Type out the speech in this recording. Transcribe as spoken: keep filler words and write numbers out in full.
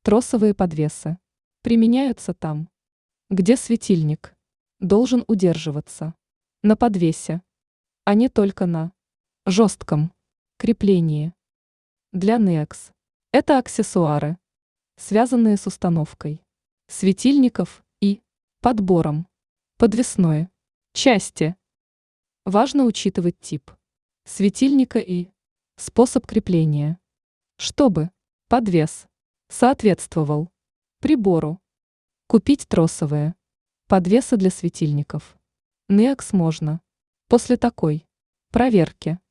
Тросовые подвесы применяются там, где светильник должен удерживаться на подвесе, а не только на жестком креплении. Для НИЭКС это аксессуары, связанные с установкой светильников и подбором подвесной части. Важно учитывать тип светильника и способ крепления, чтобы подвес соответствовал прибору. Купить тросовые подвесы для светильников НИЭКС можно после такой проверки.